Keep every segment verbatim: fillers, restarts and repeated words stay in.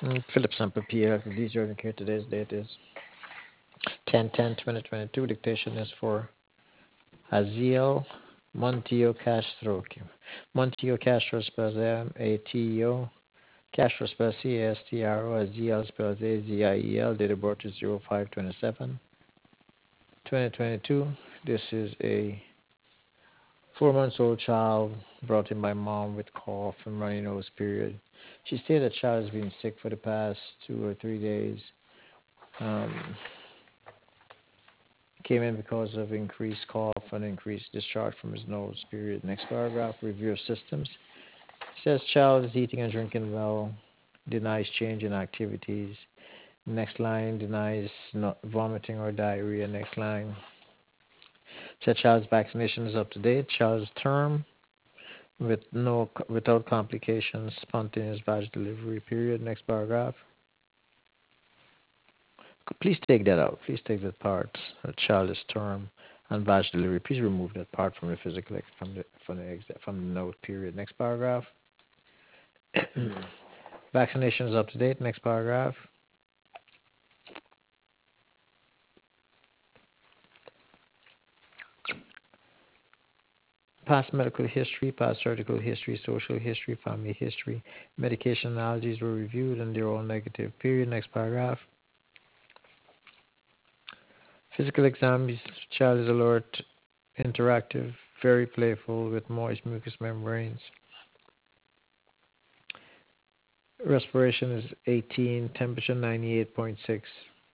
Mm, Philip Sample P L, the D J urgent care. Today's date is ten ten twenty twenty-two. Dictation is for Aziel Montillo Castro. Montillo Castro spells M A T O. Castro spells C A S T R O. Aziel spells A Z I E L. Date of birth is zero five twenty-seven twenty twenty-two. This is a four months old child brought in by mom with cough and runny nose period. She stated the child has been sick for the past two or three days. Um, came in because of increased cough and increased discharge from his nose period. Next paragraph, review of systems. Says child is eating and drinking well, denies change in activities. Next line, denies not vomiting or diarrhea. Next line, said child's vaccination is up to date. Child's term with no without complications, spontaneous vaginal delivery period. Next paragraph. Please take that out. Please take that part. A child is term and vaginal delivery. Please remove that part from the physical ex- from the from the ex- from the note period. Next paragraph. Vaccination is up to date. Next paragraph. Past medical history, past surgical history, social history, family history, medication allergies were reviewed and they're all negative. Period. Next paragraph. Physical exam. Child is alert, interactive, very playful with moist mucous membranes. Respiration is eighteen, temperature ninety-eight point six.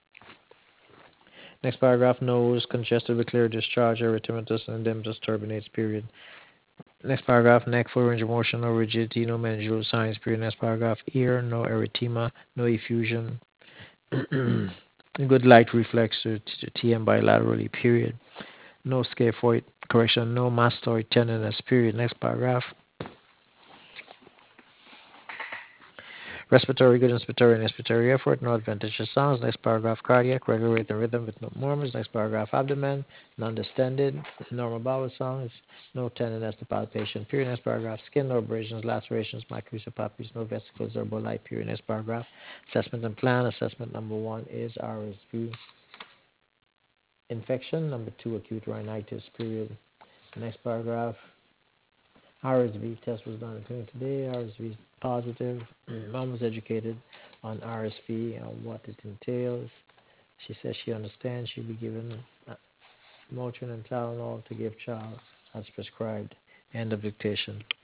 Next paragraph, nose, congested with clear discharge, erythematous and edematous turbinates, period. Next paragraph, neck, full range of motion, no rigidity, no meningeal signs, period. Next paragraph, ear, no erythema, no effusion. Good light reflex to T M bilaterally, period. No scaphoid, correction, no mastoid tenderness, period. Next paragraph. Respiratory good, inspiratory and inspiratory effort, no adventitious sounds. Next paragraph, cardiac, regular rate and rhythm with no murmurs. Next paragraph, abdomen, non-distended, normal bowel sounds, no tenderness to palpation. Period. Next paragraph, skin, no abrasions, lacerations, maculae, papilles, no vesicles or bolite. Period. Next paragraph, assessment and plan. Assessment number one is R S V infection. Number two, acute rhinitis. Period. Next paragraph, R S V test was done in clinic today. R S V is positive. Mom was educated on R S V and what it entails. She says she understands. She'll be given uh, Motrin and Tylenol to give child as prescribed. End of dictation.